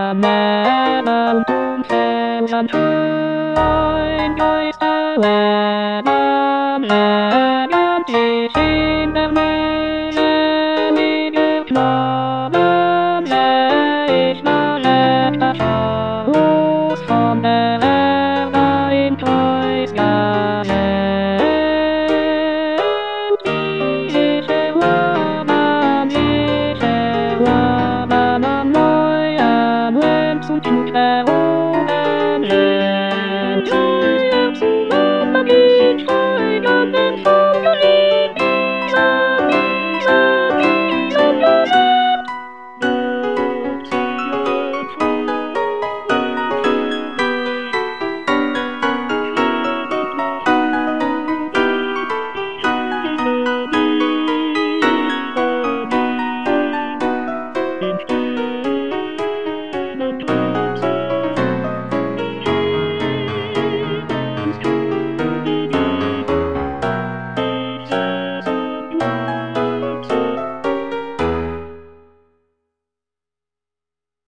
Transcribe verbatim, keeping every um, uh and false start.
Metal Doom Join Joyce Lemon Lemon Teaching the Meaning Problem Age Knowledge the Shadows from the Line Toys Something